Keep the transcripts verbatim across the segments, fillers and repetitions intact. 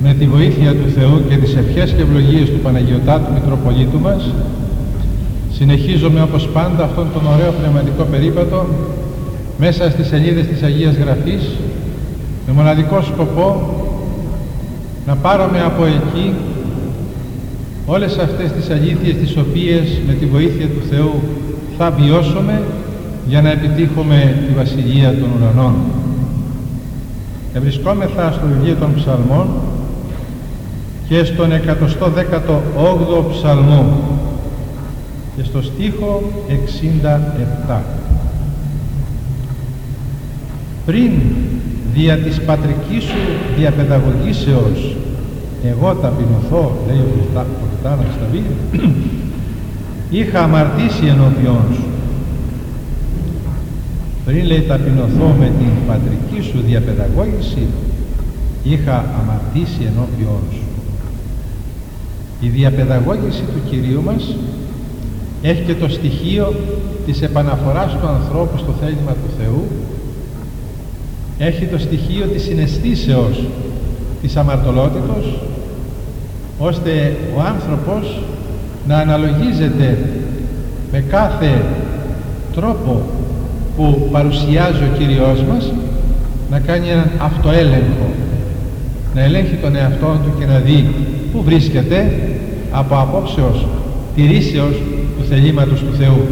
με τη βοήθεια του Θεού και τις ευχές και ευλογίες του Παναγιωτάτου Μητροπολίτου μας, συνεχίζουμε όπως πάντα αυτόν τον ωραίο πνευματικό περίπατο μέσα στις σελίδες της Αγίας Γραφής, με μοναδικό σκοπό να πάρουμε από εκεί όλες αυτές τις αλήθειες τις οποίες με τη βοήθεια του Θεού θα βιώσουμε για να επιτύχουμε τη Βασιλεία των Ουρανών. Ευρισκόμεθα στο βιβλίο των Ψαλμών και στον εκατόν δέκατο όγδοο Ψαλμό και στο στίχο εξήντα επτά. Πριν δια της πατρικής σου διαπαιδαγωγήσεως εγώ ταπεινωθώ, λέει ο Καπιτάνος Σταβή, είχα αμαρτήσει ενώπιόν σου. Πριν, λέει, ταπεινωθώ με την πατρική σου διαπαιδαγώγηση, είχα αμαρτήσει ενώπιόν σου. Η διαπαιδαγώγηση του Κυρίου μας έχει και το στοιχείο της επαναφοράς του ανθρώπου στο θέλημα του Θεού, έχει το στοιχείο της συναισθήσεως της αμαρτωλότητος, ώστε ο άνθρωπος να αναλογίζεται με κάθε τρόπο που παρουσιάζει ο Κύριος μας, να κάνει έναν αυτοέλεγχο, να ελέγχει τον εαυτό του και να δει πού βρίσκεται από απόψεως τηρήσεως του θελήματος του Θεού.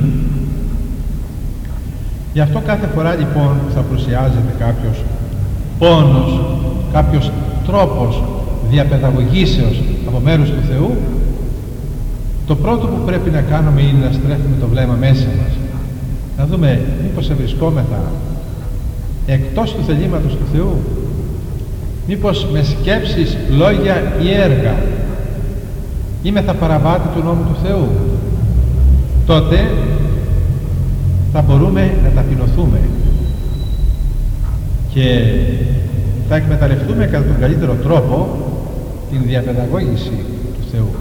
Γι' αυτό κάθε φορά λοιπόν που θα παρουσιάζεται κάποιος πόνος, κάποιος τρόπος διαπαιδαγωγήσεως από μέρους του Θεού, το πρώτο που πρέπει να κάνουμε είναι να στρέφουμε το βλέμμα μέσα μας, να δούμε μήπως ευρισκόμεθα εκτός του θελήματος του Θεού, μήπως με σκέψεις, λόγια ή έργα είμαι θα παραβάτη του νόμου του Θεού. Τότε θα μπορούμε να ταπεινωθούμε και θα εκμεταλλευτούμε κατά τον καλύτερο τρόπο την διαπαιδαγώγηση του Θεού.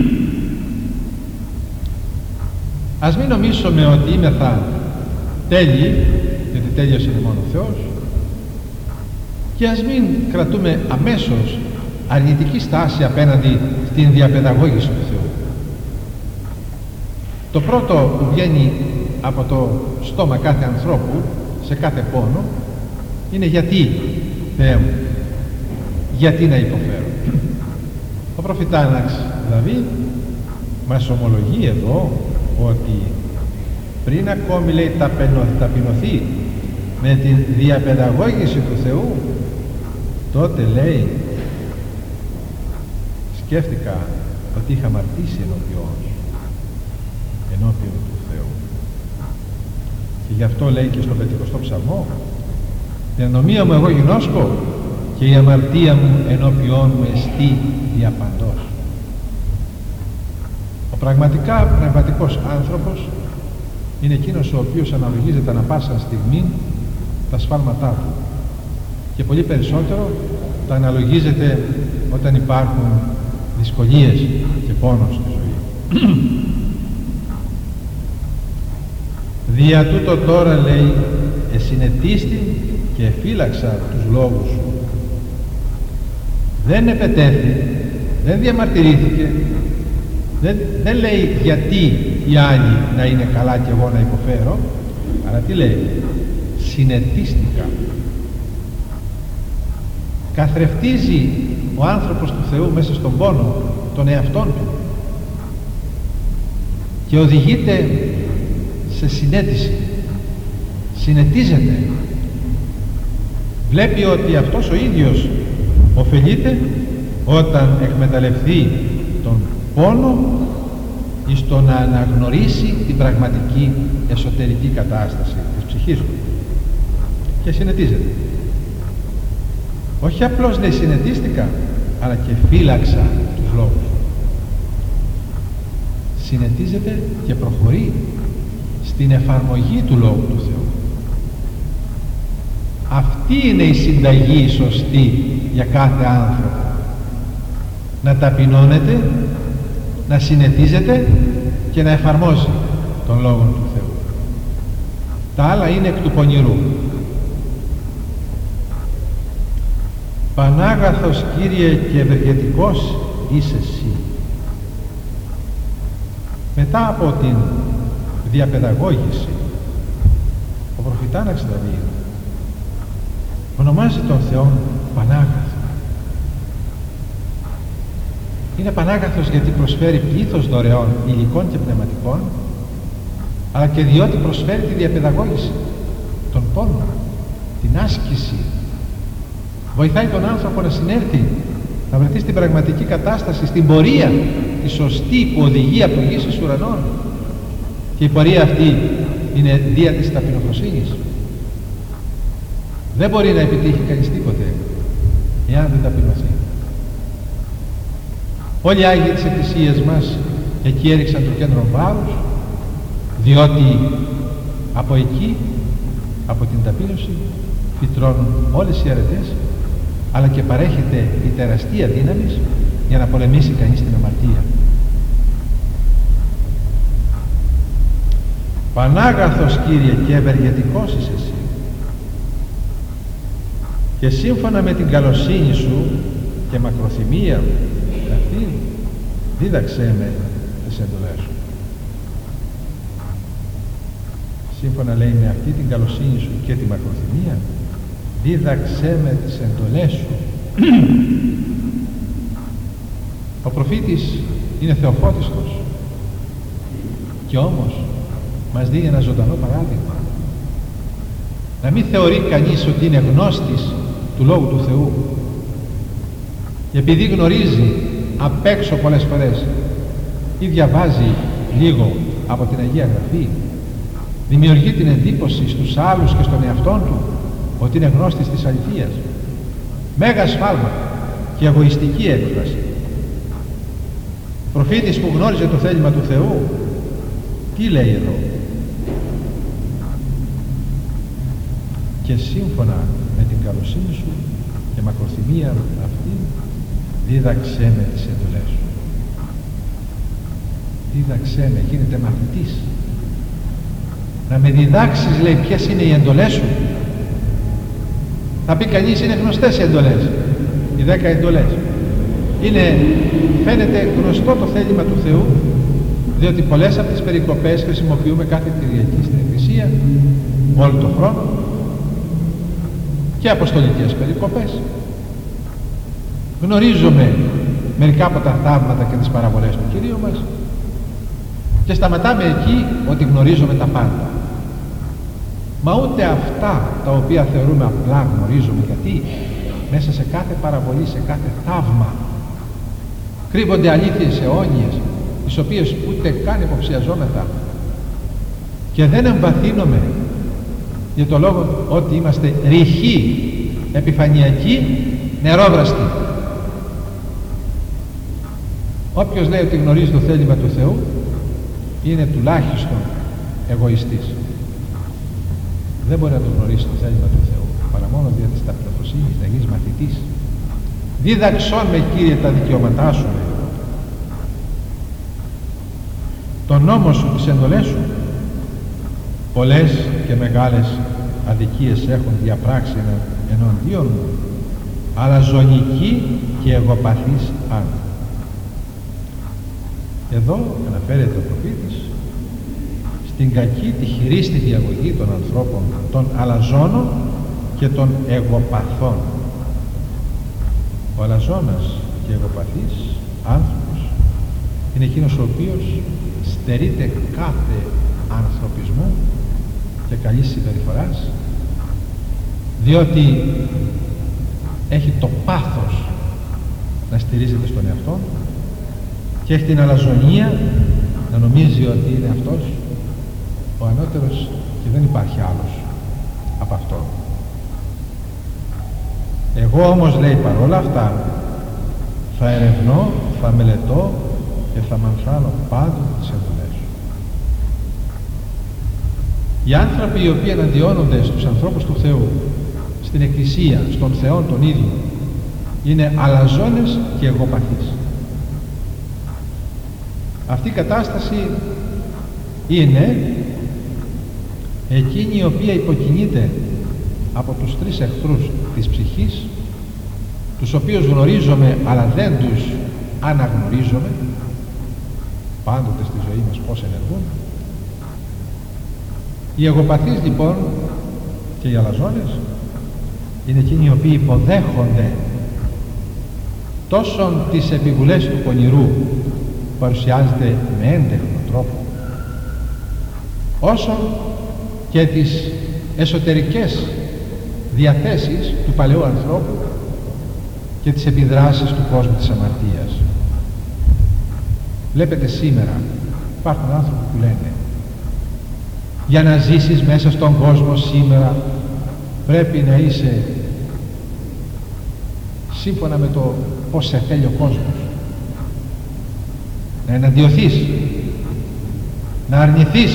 Ας μην νομίσουμε ότι είμαι θα τέλειοι, γιατί τέλειος είναι μόνο ο Θεός, και ας μην κρατούμε αμέσως αρνητική στάση απέναντι στην διαπαιδαγώγηση του Θεού. Το πρώτο που βγαίνει από το στόμα κάθε ανθρώπου σε κάθε πόνο είναι γιατί, Θεέ μου, γιατί να υποφέρω. Ο προφητάναξ δηλαδή μας ομολογεί εδώ ότι πριν ακόμη, λέει, ταπεινωθεί με την διαπαιδαγώγηση του Θεού, τότε, λέει, σκέφτηκα ότι είχα αμαρτήσει ενώπιον ενώπιον του Θεού. Και γι' αυτό λέει και στο πεντηκοστό Ψαλμό, την ανομία μου εγώ γινώσκω και η αμαρτία μου ενώπιον μου εστί διαπαντός. Ο πραγματικά πνευματικός άνθρωπος είναι εκείνος ο οποίος αναλογίζεται ανα πάσα στιγμή τα σφάλματά του, και πολύ περισσότερο τα αναλογίζεται όταν υπάρχουν δυσκολίες και πόνος στη ζωή. Δια τούτο τώρα, λέει, εσυνετίστη και εφύλαξα τους λόγους σου. Δεν επετέθη, δεν διαμαρτυρήθηκε, δεν, δεν λέει γιατί οι άλλοι να είναι καλά και εγώ να υποφέρω, αλλά τι λέει? Συνετίστηκα. Καθρεφτίζει ο άνθρωπος του Θεού μέσα στον πόνο τον εαυτόν του και οδηγείται σε συνέτηση, συνετίζεται, βλέπει ότι αυτός ο ίδιος ωφελείται όταν εκμεταλλευτεί τον πόνο εις το να αναγνωρίσει την πραγματική εσωτερική κατάσταση της ψυχής του και συνετίζεται. Όχι απλώς, λέει, συνετίστηκα, αλλά και φύλαξα τους λόγους. Συνετίζεται και προχωρεί στην εφαρμογή του Λόγου του Θεού. Αυτή είναι η συνταγή σωστή για κάθε άνθρωπο. Να ταπεινώνεται, να συνετίζεται και να εφαρμόζει τον Λόγο του Θεού. Τα άλλα είναι εκ του πονηρού. Πανάγαθος Κύριε και ευεργετικός είσαι εσύ. Μετά από την διαπαιδαγώγηση, ο προφητάναξ Δαβίδ ονομάζει τον Θεό Πανάγαθο. Είναι Πανάγαθος γιατί προσφέρει πλήθος δωρεών υλικών και πνευματικών, αλλά και διότι προσφέρει τη διαπαιδαγώγηση, τον πόνο, την άσκηση. Βοηθάει τον άνθρωπο να συνέλθει, να βρεθεί στην πραγματική κατάσταση, στην πορεία τη σωστή που οδηγεί από γης εις ουρανών. Και η πορεία αυτή είναι δια της ταπεινοφροσύνης. Δεν μπορεί να επιτύχει κανείς τίποτε εάν δεν ταπεινωθεί. Όλοι οι Άγιοι της Εκκλησίας μας εκεί έριξαν το κέντρο βάρους, διότι από εκεί, από την ταπείνωση, φυτρώνουν όλες οι αρετές, αλλά και παρέχεται η τεραστία δύναμη για να πολεμήσει κανείς την αμαρτία. Πανάγαθος Κύριε και ευεργετικός είσαι εσύ, και σύμφωνα με την καλοσύνη σου και μακροθυμία αυτή δίδαξέ με τις εντολές σου. Σύμφωνα, λέει, με αυτή την καλοσύνη σου και τη μακροθυμία δίδαξέ με τις εντολές σου. Ο προφήτης είναι θεοφώτιστος και όμως μας δίνει ένα ζωντανό παράδειγμα. Να μην θεωρεί κανείς ότι είναι γνώστης του Λόγου του Θεού, επειδή γνωρίζει απ' έξω πολλές φορές ή διαβάζει λίγο από την Αγία Γραφή, δημιουργεί την εντύπωση στους άλλους και στον εαυτόν του ότι είναι γνώστης της αληθείας. Μέγα σφάλμα και εγωιστική έκφραση. Προφήτης που γνώριζε το θέλημα του Θεού, τι λέει εδώ? Και σύμφωνα με την καλοσύνη σου και μακροθυμία αυτή δίδαξέ με τις εντολές σου. Δίδαξέ με, γίνεται μαθητής. Να με διδάξεις, λέει, ποιες είναι οι εντολές σου. Θα πει κανείς, είναι γνωστές οι εντολές, οι δέκα εντολές. Είναι, φαίνεται γνωστό το θέλημα του Θεού, διότι πολλές από τις περικοπές χρησιμοποιούμε κάθε Κυριακή στην Εκκλησία, όλο τον χρόνο, και αποστολικές περικοπές. Γνωρίζουμε μερικά από τα θαύματα και τις παραβολές του Κυρίου μας και σταματάμε εκεί ότι γνωρίζουμε τα πάντα. Μα ούτε αυτά τα οποία θεωρούμε απλά γνωρίζουμε, γιατί μέσα σε κάθε παραβολή, σε κάθε θαύμα κρύβονται αλήθειες αιώνιες, τις οποίες ούτε καν υποψιαζόμεθα, και δεν εμβαθύνουμε για το λόγο ότι είμαστε ρηχοί, επιφανειακοί, νερόβραστοι. Όποιος λέει ότι γνωρίζει το θέλημα του Θεού είναι τουλάχιστον εγωιστής. Δεν μπορεί να το γνωρίσει το θέλημα του Θεού παρά μόνο δια της ταπεινοφροσύνης, να γίνεις μαθητής. Δίδαξόν με, Κύριε, τα δικαιώματά σου, τον νόμο σου, τις εντολές σου. Πολλές και μεγάλες αδικίες έχουν διαπράξει εναντίον μου, αλλά ζωνικοί και εγωπαθείς άνθρωποι. Εδώ αναφέρεται ο προφήτης στην κακή, τη χειρίστη διαγωγή των ανθρώπων, των αλαζόνων και των εγωπαθών. Ο αλαζόνας και εγωπαθής άνθρωπος είναι εκείνος ο οποίος στερείται κάθε ανθρωπισμού και καλής συμπεριφοράς, διότι έχει το πάθος να στηρίζεται στον εαυτό και έχει την αλαζονία να νομίζει ότι είναι αυτός ο ανώτερος και δεν υπάρχει άλλος από αυτόν. Εγώ όμως, λέει, παρόλα αυτά θα ερευνώ, θα μελετώ και θα μανθάνω πάντοτε τις εντολές σου. Οι άνθρωποι οι οποίοι εναντιώνονται στους ανθρώπους του Θεού, στην Εκκλησία, στον Θεό τον ίδιο, είναι αλαζόνες και εγωπαθείς. Αυτή η κατάσταση είναι εκείνη η οποία υποκινείται από τους τρεις εχθρούς της ψυχής, τους οποίους γνωρίζομαι αλλά δεν τους αναγνωρίζομαι, πάντοτε στη ζωή μας πώς ενεργούν. Οι εγωπαθείς λοιπόν και οι αλαζόνες είναι εκείνοι οι οποίοι υποδέχονται τόσο τις επιβουλές του πονηρού που παρουσιάζεται με έντεχνο τρόπο, όσο και τις εσωτερικές διαθέσεις του παλαιού ανθρώπου και τις επιδράσεις του κόσμου της αμαρτίας. Βλέπετε σήμερα υπάρχουν άνθρωποι που λένε, για να ζήσεις μέσα στον κόσμο σήμερα πρέπει να είσαι σύμφωνα με το πώς σε θέλει ο κόσμος, να εναντιωθείς, να αρνηθείς,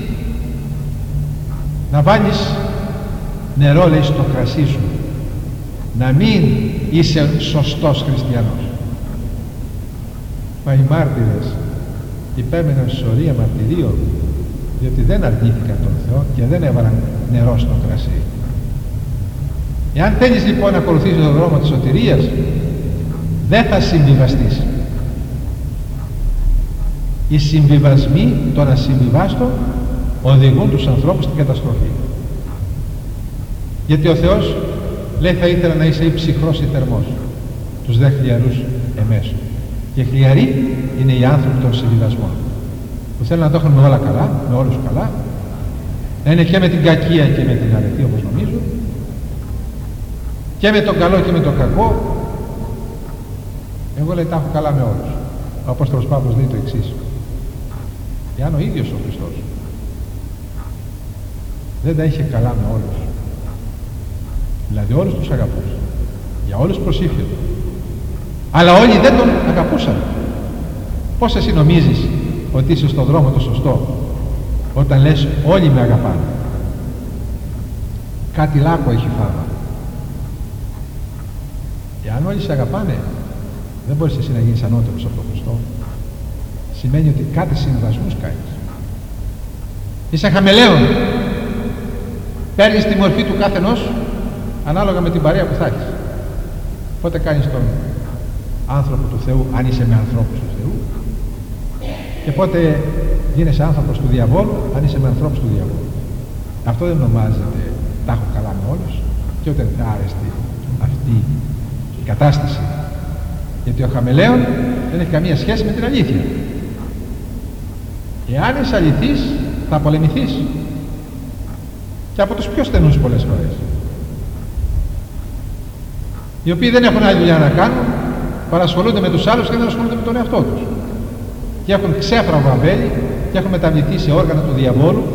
να βάλεις νερό, λέει, στο κρασί σου, να μην είσαι σωστός χριστιανός. Μα οι μάρτυρες υπέμεναν σωρία μαρτυρίων, διότι δεν αρνήθηκαν τον Θεό και δεν έβαλαν νερό στο κρασί. Εάν θέλεις λοιπόν να ακολουθήσεις τον δρόμο της σωτηρίας, δεν θα συμβιβαστείς. Οι συμβιβασμοί των ασυμβιβάστων οδηγούν τους ανθρώπους στην καταστροφή. Γιατί ο Θεός λέει, θα ήθελα να είσαι ή ψυχρός ή θερμός, τους δε χλιαρούς εμέσου. Και χλιαροί είναι οι άνθρωποι των συμβιβασμών, που θέλουν να το έχουν με όλα καλά, με όλους καλά, να είναι και με την κακία και με την αρετή, όπως νομίζω, και με τον καλό και με τον κακό. Εγώ, λέει, τα έχω καλά με όλους. Ο Απόστολος Παύλος λέει το εξής: εάν ο ίδιος ο Χριστός δεν τα είχε καλά με όλους, δηλαδή όλους τους αγαπούσε, για όλους προσήφιε, αλλά όλοι δεν τον αγαπούσαν, πώς εσύ νομίζεις ότι είσαι στον δρόμο το σωστό όταν λες όλοι με αγαπάνε? Κάτι λάκκο έχει φάμα. Εάν όλοι σε αγαπάνε, δεν μπορείς εσύ να γίνεις ανώτερος από τον Χριστό. Σημαίνει ότι κάτι συμβασμούς κάνεις. Είσαι χαμελέον. Παίρνεις τη μορφή του καθενός ανάλογα με την παρέα που θα έχεις. Πότε κάνεις τον άνθρωπο του Θεού, αν είσαι με ανθρώπους του Θεού, και πότε γίνεσαι άνθρωπος του διαβόλου, αν είσαι με ανθρώπους του διαβόλου. Αυτό δεν ονομάζεται τα έχω καλά με όλους, και ούτε είναι άρεστη αυτή η κατάσταση. Γιατί ο χαμελέον δεν έχει καμία σχέση με την αλήθεια. Εάν είσαι αληθής, θα πολεμηθείς, και από τους πιο στενούς πολλές φορές, οι οποίοι δεν έχουν άλλη δουλειά να κάνουν, παρασχολούνται με τους άλλους και δεν ασχολούνται με τον εαυτό τους, και έχουν ξέφραγο αμπέλι και έχουν μεταβληθεί σε όργανα του διαβόλου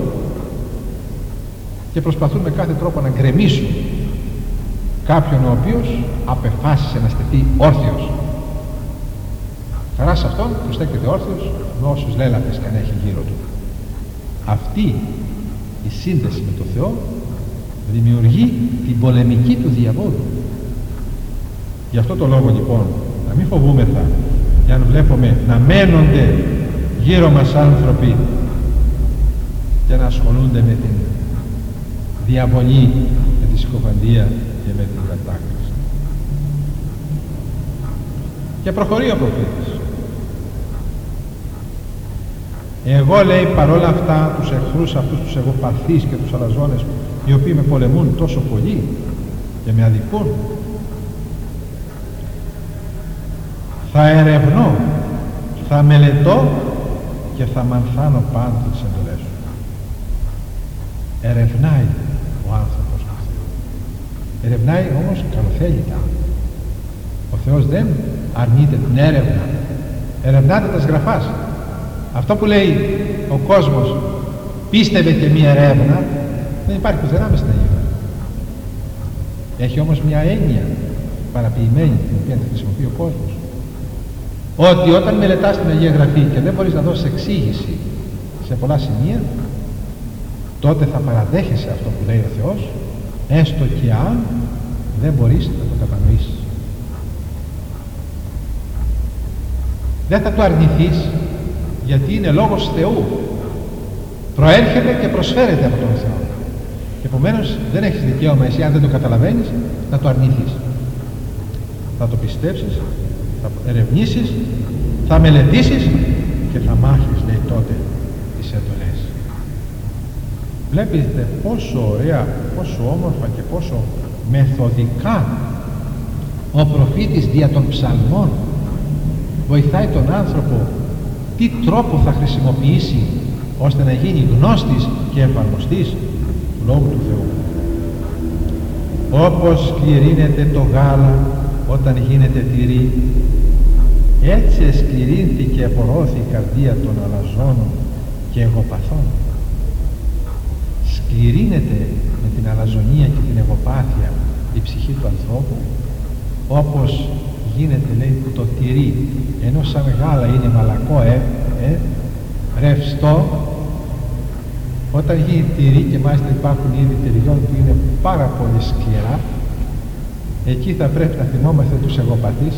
και προσπαθούν με κάθε τρόπο να γκρεμίσουν κάποιον ο οποίος απεφάσισε να στεθεί όρθιος. Χαρά σε αυτόν που στέκεται όρθιος με όσους λέλαπες και αν έχει γύρω του. Αυτή η σύνδεση με τον Θεό δημιουργεί την πολεμική του διαβόλου. Γι' αυτό το λόγο λοιπόν να μην φοβούμεθα και αν βλέπουμε να μένονται γύρω μας άνθρωποι και να ασχολούνται με την διαβολή, με τη συκοφαντία και με την κατάκριση. Και προχωρεί ο προφήτης. Εγώ, λέει, παρόλα αυτά τους εχθρούς αυτούς, τους εγωπαθείς και τους αλαζόνες, οι οποίοι με πολεμούν τόσο πολύ και με αδικούν, θα ερευνώ, θα μελετώ και θα μανθάνω πάντα τις εντολές σου. Ερευνάει ο άνθρωπος του Θεού. Ερευνάει όμως καλοθέλητα. Ο Θεός δεν αρνείται την έρευνα. Ερευνάται τα σγραφάς. Αυτό που λέει ο κόσμος, πίστευε και μία έρευνα, δεν υπάρχει πουθενά μες στην Αγία Γραφή. Έχει όμως μια έννοια παραποιημένη, την οποία τη χρησιμοποιεί ο κόσμος, ότι όταν μελετάς την Αγία Γραφή και δεν μπορείς να δώσεις εξήγηση σε πολλά σημεία, τότε θα παραδέχεσαι αυτό που λέει ο Θεός, έστω και αν δεν μπορείς να το κατανοήσεις. Δεν θα το αρνηθείς, γιατί είναι λόγος Θεού, προέρχεται και προσφέρεται από τον Θεό, και επομένως δεν έχεις δικαίωμα εσύ, αν δεν το καταλαβαίνεις, να το αρνηθείς. θα το πιστέψεις, θα ερευνήσεις, θα μελετήσεις και θα μάθεις, λέει τότε, τις εντολές. Βλέπετε πόσο ωραία, πόσο όμορφα και πόσο μεθοδικά ο προφήτης δια των ψαλμών βοηθάει τον άνθρωπο τι τρόπο θα χρησιμοποιήσει ώστε να γίνει γνώστης και εφαρμοστής του Λόγου του Θεού. Όπως σκληρύνεται το γάλα όταν γίνεται τυρί, έτσι εσκληρύνθη και επορώθη η καρδία των αλαζόνων και εγωπαθών. Σκληρύνεται με την αλαζονία και την εγωπάθεια η ψυχή του ανθρώπου, όπως γίνεται, λέει, το τυρί, ενώ σαν γάλα είναι μαλακό, ε, ε, ρευστό, όταν γίνει τυρί, και μάλιστα υπάρχουν είδη τυριών που είναι πάρα πολύ σκληρά, εκεί θα πρέπει να θυμόμαστε τους εγωπαθείς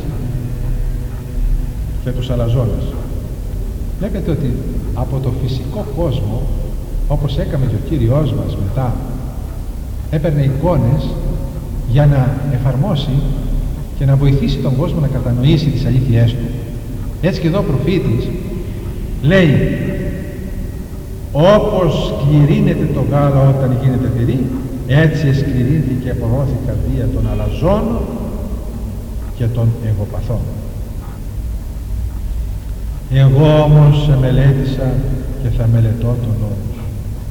και τους αλαζόνες. Βλέπετε ότι από το φυσικό κόσμο, όπως έκαμε και ο Κύριος μας μετά, έπαιρνε εικόνες για να εφαρμόσει και να βοηθήσει τον κόσμο να κατανοήσει τις αλήθειές του. Έτσι και εδώ ο προφήτης λέει, όπως σκληρύνεται το γάλα όταν γίνεται τυρί, έτσι εσκληρύνθηκε και απορώθη η καρδία των αλαζόνων και των εγωπαθών. Εγώ όμως μελέτησα και θα μελετώ τον νόμο σου.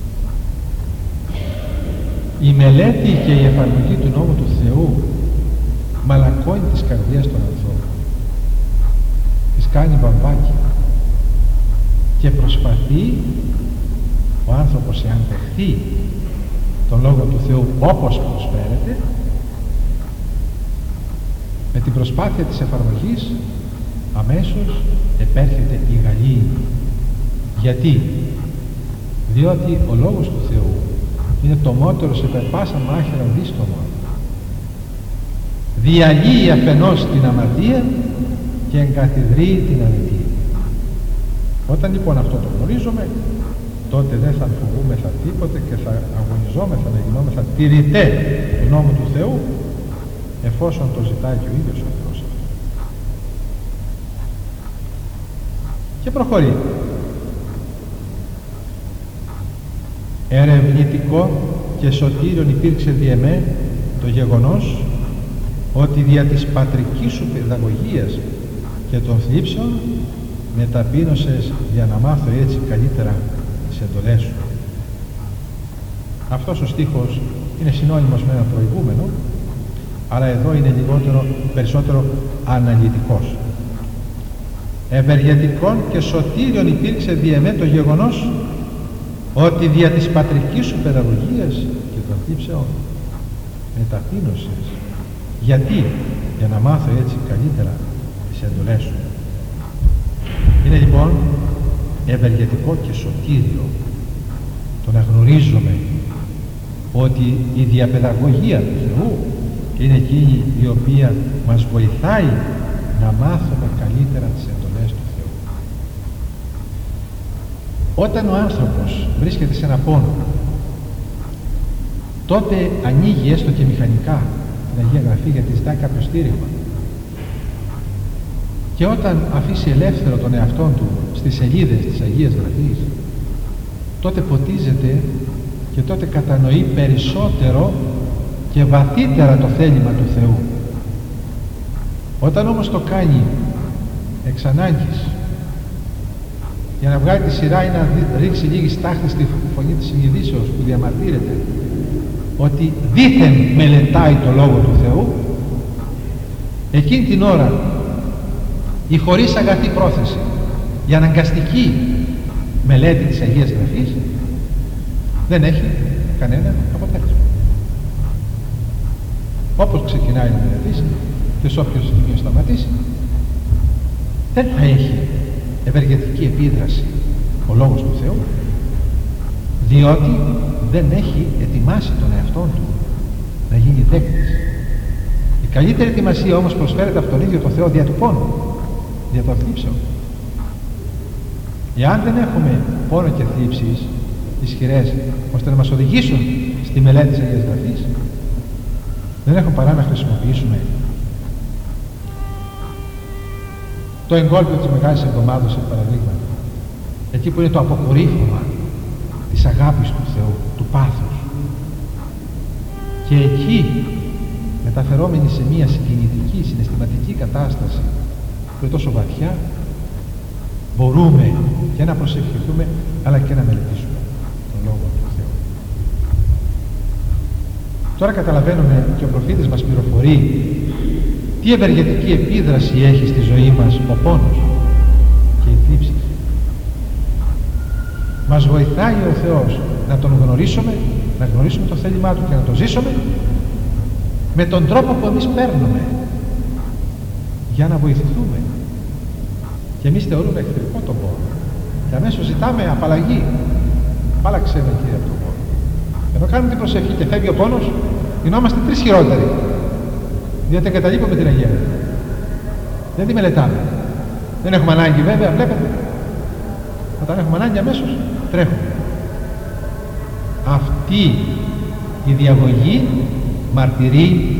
Η μελέτη και η εφαρμογή του νόμου του Θεού μαλακώνει τις καρδιές των ανθρώπων, τις κάνει βαμβάκι και προσπαθεί ο άνθρωπος, εάν δεχθεί τον Λόγο του Θεού όπως προσφέρεται, με την προσπάθεια της εφαρμογής αμέσως επέρχεται η γαλήνη. Γιατί? Διότι ο Λόγος του Θεού είναι το μότερος υπερ πάσα μάχαιρα δίστομο. Διαλύει αφενός την αμαρτία και εγκαθιδρύει την αδικία. Όταν λοιπόν αυτό το γνωρίζουμε, τότε δεν θα φοβούμεθα τίποτε και θα αγωνιζόμεθα να γινόμεθα τηρητέ του νόμου του Θεού, εφόσον το ζητάει και ο ίδιος ο Θεός. Και προχωρεί. Ερευνητικό και σωτήριον υπήρξε δι' εμέ το γεγονός ότι δια της πατρικής σου παιδαγωγίας και των θλίψεων με ταπείνωσες για να μάθω έτσι καλύτερα τις εντολές σου. Αυτός ο στίχος είναι συνώνυμος με ένα προηγούμενο, αλλά εδώ είναι λιγότερο, περισσότερο αναλυτικός. Ευεργετικών και σωτήριον υπήρξε δι' εμέ το γεγονός ότι δια της πατρικής σου παιδαγωγίας και των θλίψεων με ταπείνωσες. Γιατί? Για να μάθω έτσι καλύτερα τις εντολές σου. Είναι λοιπόν ευεργετικό και σωτήριο το να γνωρίζουμε ότι η διαπαιδαγωγία του Θεού είναι εκείνη η οποία μας βοηθάει να μάθουμε καλύτερα τις εντολές του Θεού. Όταν ο άνθρωπος βρίσκεται σε ένα πόνο, τότε ανοίγει έστω και μηχανικά την Αγία Γραφή, γιατί ζητάει κάποιο στήριγμα. Και όταν αφήσει ελεύθερο τον εαυτόν του στις σελίδες της Αγίας Γραφής, τότε ποτίζεται και τότε κατανοεί περισσότερο και βαθύτερα το θέλημα του Θεού. Όταν όμως το κάνει εξ ανάγκης, για να βγάλει τη σειρά ή να ρίξει λίγη στάχτη στη φωνή της συνειδήσεως που διαμαρτύρεται ότι δήθεν μελετάει το Λόγο του Θεού, εκείνη την ώρα η χωρίς αγαθή πρόθεση, η αναγκαστική μελέτη της Αγίας Γραφής δεν έχει κανένα αποτέλεσμα. Όπως ξεκινάει να μελετήσει και σε όποιο σημείο σταματήσει, δεν θα έχει ευεργετική επίδραση ο Λόγος του Θεού, διότι δεν έχει ετοιμάσει τον εαυτόν του να γίνει δέκτης. Η καλύτερη ετοιμασία όμως προσφέρεται από τον ίδιο τον Θεό δια του πόνου, δια των θλίψεων. Εάν δεν έχουμε πόνο και θλίψεις ισχυρές ώστε να μας οδηγήσουν στη μελέτη της Αγίας Γραφής, δεν έχουμε παρά να χρησιμοποιήσουμε το εγκόλπιο της Μεγάλης Εβδομάδος, σε παραδείγμα, εκεί που είναι το αποκορύφωμα της αγάπης του Θεού, του πάθους, και εκεί μεταφερόμενοι σε μια συγκινητική, συναισθηματική κατάσταση που είναι τόσο βαθιά, μπορούμε και να προσευχηθούμε αλλά και να μελετήσουμε τον Λόγο του Θεού. Τώρα καταλαβαίνουμε και ο προφήτης μας πληροφορεί τι ευεργετική επίδραση έχει στη ζωή μας ο πόνος και η θλίψη. Μας βοηθάει ο Θεός να τον γνωρίσουμε, να γνωρίσουμε το θέλημά του και να το ζήσουμε με τον τρόπο που εμείς παίρνουμε για να βοηθηθούμε. Και εμείς θεωρούμε εχθρικό τον πόνο και αμέσως ζητάμε απαλλαγή. Απάλλαξέ με, Κύριε, από τον πόνο. Ενώ κάνουμε την προσευχή και φεύγει ο πόνος, γινόμαστε τρεις χειρότεροι, διότι εγκαταλείπουμε την Αγία Γραφή. Δεν τη μελετάμε. Δεν έχουμε ανάγκη, βέβαια, βλέπετε. Όταν έχουμε ανάγκη, αμέσως τρέχουμε. Αυτή η διαγωγή μαρτυρεί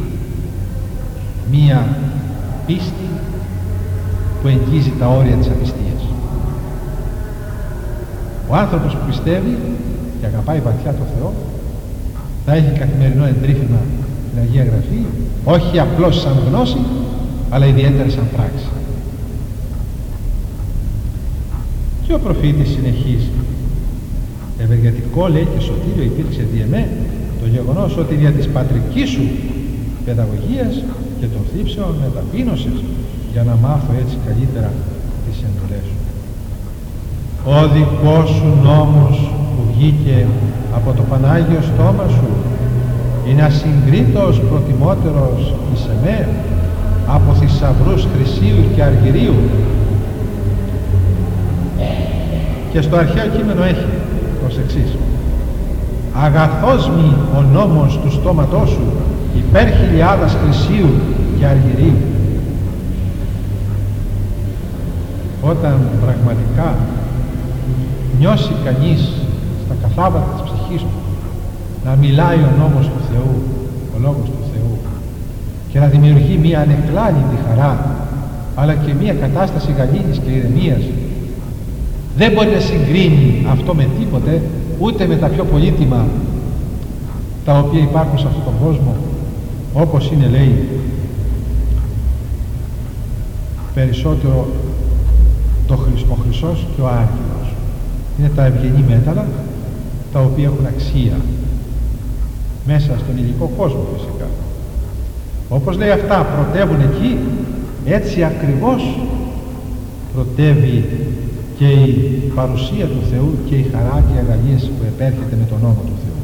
μία πίστη που εγγύζει τα όρια της απιστίας. Ο άνθρωπος που πιστεύει και αγαπάει βαθιά τον Θεό θα έχει καθημερινό εντρίφημα την Αγία Γραφή, όχι απλώς σαν γνώση, αλλά ιδιαίτερα σαν πράξη. Και ο προφήτης συνεχίζει. Ευεργετικό, λέει, και σωτήριο υπήρξε δι' εμέ το γεγονός ότι δια της πατρικής σου παιδαγωγίας και των θλίψεων με ταπείνωσες για να μάθω έτσι καλύτερα τις εντολές σου. Ο δικός σου νόμος που βγήκε από το Πανάγιο στόμα σου είναι ασυγκρίτως προτιμότερος εις εμέ από θησαυρούς χρυσίου και αργυρίου. Και στο αρχαίο κείμενο έχει ως εξής: αγαθός μη ο νόμος του στόματός σου υπέρ χιλιάδας χρυσίου και αργυρίου. Όταν πραγματικά νιώσει κανείς στα καθάβατα της ψυχής του να μιλάει ο νόμος του Θεού, ο Λόγος του Θεού, και να δημιουργεί μία ανεκλάλητη χαρά, αλλά και μία κατάσταση γαλήνης και ηρεμίας, δεν μπορεί να συγκρίνει αυτό με τίποτε, ούτε με τα πιο πολύτιμα τα οποία υπάρχουν σε αυτόν τον κόσμο, όπως είναι, λέει, περισσότερο το χρυσ, ο χρυσός και ο άργυρος. Είναι τα ευγενή μέταλλα τα οποία έχουν αξία μέσα στον υλικό κόσμο, φυσικά. Όπως λέει, αυτά πρωτεύουν εκεί, έτσι ακριβώς πρωτεύει και η παρουσία του Θεού και η χαρά και η αγαλίαση που επέρχεται με τον νόμο του Θεού.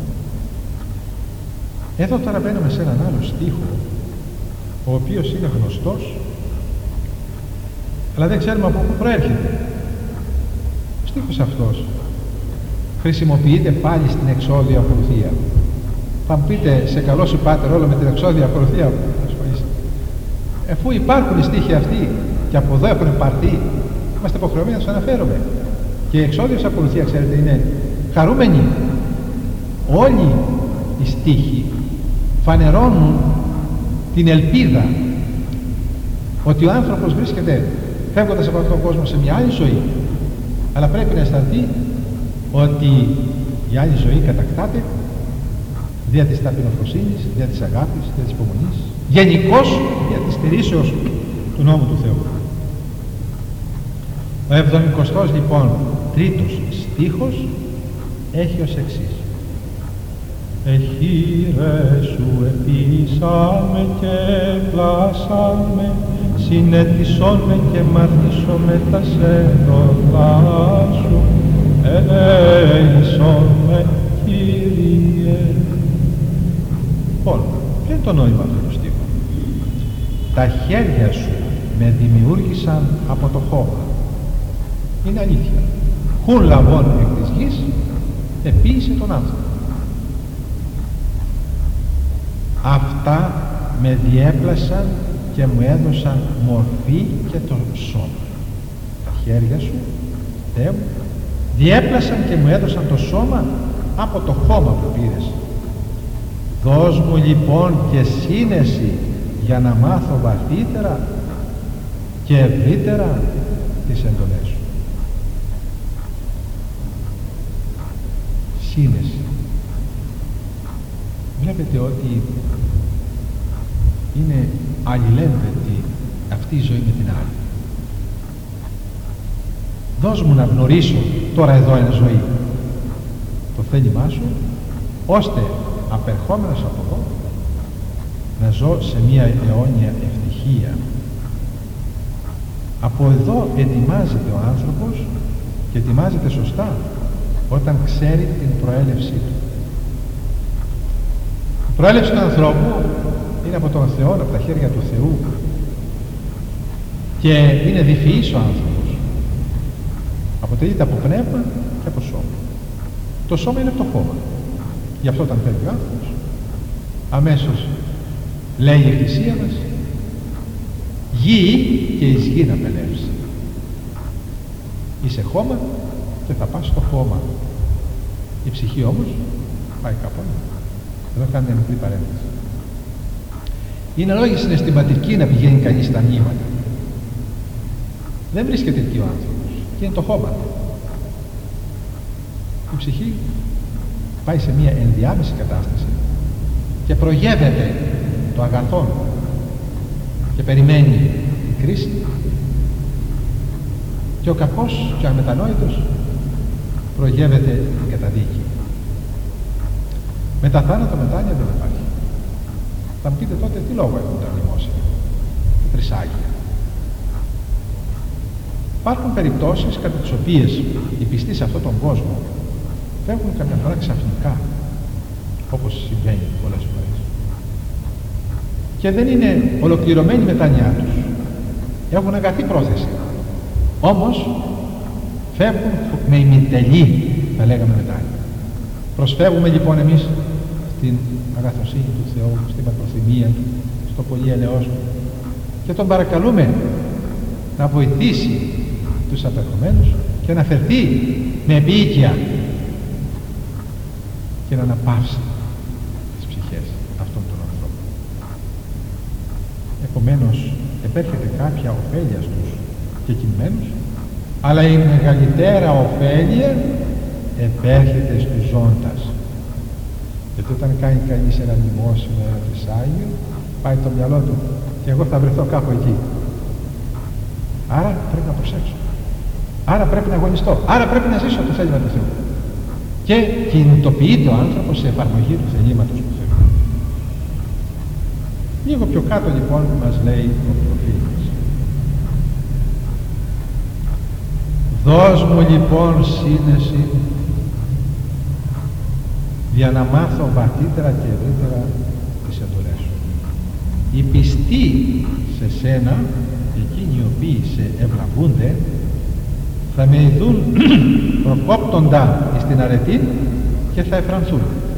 Εδώ τώρα μπαίνουμε σε έναν άλλο στίχο, ο οποίος είναι γνωστός, αλλά δεν ξέρουμε από πού προέρχεται. Ο στίχος αυτός χρησιμοποιείται πάλι στην εξώδια ακολουθία. Θα μου πείτε, σε καλό σου πάτερ όλο με την εξώδια ακολουθία ασχολείσαι. Εφού υπάρχουν οι στίχοι αυτοί και από εδώ έχουν πάρθει, είμαστε υποχρεωμένοι να τους αναφέρουμε. Και η εξώδιος ακολουθία, ξέρετε, είναι χαρούμενη. Όλοι οι στίχοι φανερώνουν την ελπίδα ότι ο άνθρωπος βρίσκεται φεύγοντας από αυτόν τον κόσμο σε μια άλλη ζωή, αλλά πρέπει να αισθανθεί ότι η άλλη ζωή κατακτάται δια της ταπεινοφροσύνης, δια της αγάπης, δια της υπομονής, γενικώς δια της στηρίσεως του νόμου του Θεού. Ο εβδομηκοστός λοιπόν τρίτος στίχος έχει ως εξής: εχείρε σου επίσαμε και πλάσαμε, συνέτησόν και μαθήσω με τα σέντολά σου, ελέησόν με, Κύριε. Λοιπόν, ποιο είναι το νόημα αυτού του στίχου? Τα χέρια σου με δημιούργησαν από το χώμα. Είναι αλήθεια. Χουν λαβών εκ της γης επίησε τον άνθρωπο. Αυτά με διέπλασαν και μου έδωσαν μορφή και το σώμα. Τα χέρια σου, Θεέ μου, διέπλασαν και μου έδωσαν το σώμα από το χώμα που πήρες. Δώσ' μου λοιπόν και σύνεση για να μάθω βαθύτερα και ευρύτερα τις εντολές σου. Σύνεση. Βλέπετε ότι είναι αλληλένδετη αυτή η ζωή με την άλλη. Δώσ' μου να γνωρίσω τώρα εδώ εν ζωή το θέλημά σου, ώστε απερχόμενος από εδώ να ζω σε μια αιώνια ευτυχία. Από εδώ ετοιμάζεται ο άνθρωπος και ετοιμάζεται σωστά όταν ξέρει την προέλευσή του. Η προέλευση του ανθρώπου είναι από τον Θεό, από τα χέρια του Θεού, και είναι διφυής ο άνθρωπος. Αποτελείται από πνεύμα και από σώμα. Το σώμα είναι το χώμα. Γι' αυτό όταν φεύγει ο άνθρωπος, αμέσως λέει η Εκκλησία μας, γη και εις γη να πελεύσει. Είσαι χώμα και θα πας στο χώμα. Η ψυχή όμως πάει κάπου αλλού. Εδώ κάνει μια μικρή παρένθεση. Είναι λόγια συναισθηματική να πηγαίνει κανείς στα μνήματα. Δεν βρίσκεται εκεί ο άνθρωπος και είναι το χώμα. Η ψυχή πάει σε μια ενδιάμεση κατάσταση και προγεύεται το αγαθόν και περιμένει την κρίση, και ο κακός και ο αμετανόητος προγεύεται την καταδίκη. Μετά θάνατο μετάνοια δεν υπάρχει. Θα μου πείτε τότε τι λόγο έχουν τα μνημόσυνα, τα τρισάγια. Υπάρχουν περιπτώσεις κατά τις οποίες οι πιστοί σε αυτόν τον κόσμο φεύγουν καμιά φορά ξαφνικά, όπως συμβαίνει πολλές φορές, και δεν είναι ολοκληρωμένη η μετάνοιά τους. Έχουν αγαθή πρόθεση, όμως φεύγουν με ημιτελή, θα λέγαμε μετάνοια. Προσφεύγουμε λοιπόν εμείς στην αγαθοσύνη του Θεού, στην πατροθυμία του, στο πολύ ελεός του, και τον παρακαλούμε να βοηθήσει τους απερχομένους και να φερθεί με επίοικια και να αναπαύσει τις ψυχές αυτών των ανθρώπων. Επομένως επέρχεται κάποια ωφέλεια στους κεκοιμμένους, αλλά η μεγαλύτερα ωφέλεια επέρχεται στους ζώντας. Γιατί όταν κάνει κανείς ένα μνημόσυνο, ένα τρισάγιο, πάει το μυαλό του και εγώ θα βρεθώ κάπου εκεί. Άρα πρέπει να προσέξω. Άρα πρέπει να αγωνιστώ. Άρα πρέπει να ζήσω το θέλημα του Θεού. Και κινητοποιείται ο άνθρωπος σε εφαρμογή του θελήματος του Θεού. Λίγο πιο κάτω λοιπόν μας λέει ο προφήτης. Δώσ' μου λοιπόν σύνεση για να μάθω βαθύτερα και ευρύτερα τις εντολές σου. Οι πιστοί σε σένα, εκείνοι οι οποίοι σε ευλαβούνται, θα με ειδούν προκόπτοντα στην αρετή και θα εφρανθούν.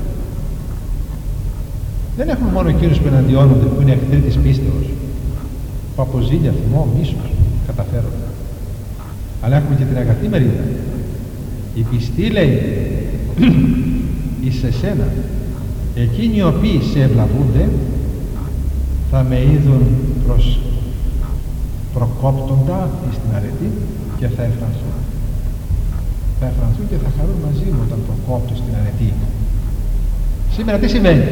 Δεν έχουμε μόνο εκείνους που εναντιώνονται, που είναι εχθροί της πίστεως, που από ζήλια, θυμό, μίσος καταφέρονται, αλλά έχουμε και την αγαθή μερίδα. Οι πιστοί, λέει, εις εσένα, εκείνοι οι οποίοι σε ευλαβούνται, θα με είδουν προς προκόπτοντα στην αρετή και θα εφρανθούν. Θα εφρανθούν και θα χαρούν μαζί μου όταν προκόπτω στην αρετή. Σήμερα τι σημαίνει?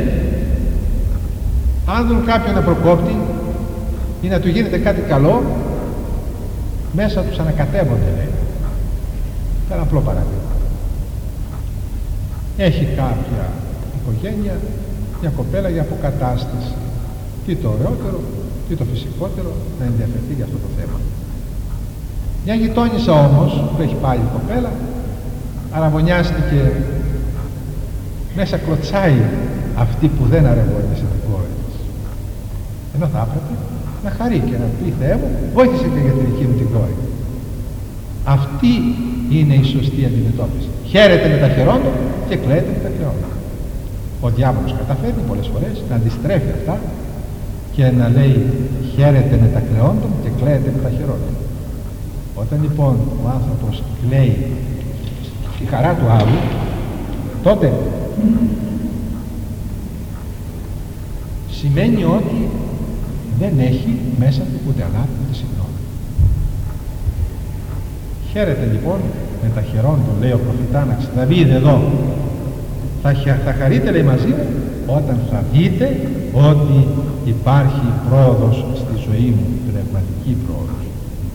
Αν δουν κάποιον να προκόπτει ή να του γίνεται κάτι καλό, μέσα τους ανακατεύονται, λέει. Ένα απλό παράδειγμα. Έχει κάποια οικογένεια μια κοπέλα για αποκατάσταση. Τι το ωραιότερο, τι το φυσικότερο να ενδιαφερθεί για αυτό το θέμα. Μια γειτόνισσα όμως που έχει πάλι η κοπέλα, αραβωνιάστηκε, μέσα κλωτσάει αυτή που δεν αραβώνιασε την κόρη της. Ενώ θα έπρεπε να χαρεί και να πει, Θεέ μου, βοήθησε και για τη δική μου την κόρη. Αυτή είναι η σωστή αντιμετώπιση. Χαίρεται με τα χαιρόντο και κλαίεται με τα κλαιόντα. Ο διάβολος καταφέρνει πολλές φορές να αντιστρέφει αυτά και να λέει χαίρεται με τα κλαιόντων και κλαίεται με τα χαιρόντων. Όταν λοιπόν ο άνθρωπος κλαίει τη χαρά του άλλου, τότε σημαίνει ότι δεν έχει μέσα του ούτε αγάπη ούτε συγγνώμη. Χαίρετε λοιπόν με τα χαιρόν του, λέει ο προφητάναξ, θα βγείτε εδώ. Θα, θα χαρείτε, λέει, μαζί μου όταν θα δείτε ότι υπάρχει πρόοδος στη ζωή μου, πνευματική πρόοδος.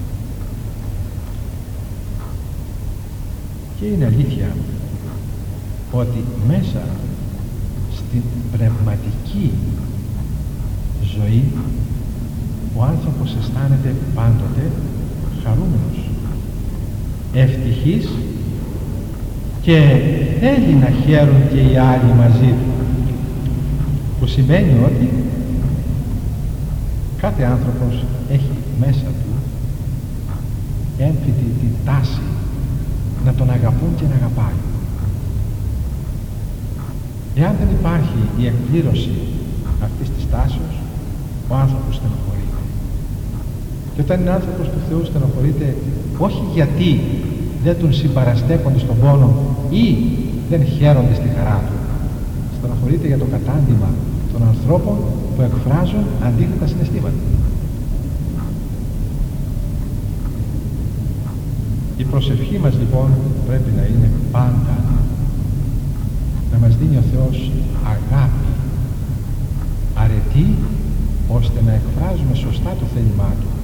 Και είναι αλήθεια ότι μέσα στην πνευματική ζωή ο άνθρωπος αισθάνεται πάντοτε χαρούμενος, ευτυχής και θέλει να χαίρουν και οι άλλοι μαζί του, που σημαίνει ότι κάθε άνθρωπος έχει μέσα του έμφυτη την τάση να τον αγαπούν και να αγαπάει. Εάν δεν υπάρχει η εκπλήρωση αυτής της τάσεως, ο άνθρωπος στενοχωρείται. Και όταν είναι άνθρωπος του Θεού στενοχωρείται όχι γιατί δεν τον συμπαραστέκονται στον πόνο ή δεν χαίρονται στη χαρά του. Στενοχωρείται για το κατάντημα των ανθρώπων που εκφράζουν αντίθετα συναισθήματα. Η προσευχή μας λοιπόν πρέπει να είναι πάντα να μας δίνει ο Θεός αγάπη, αρετή, ώστε να εκφράζουμε σωστά το θέλημά Του.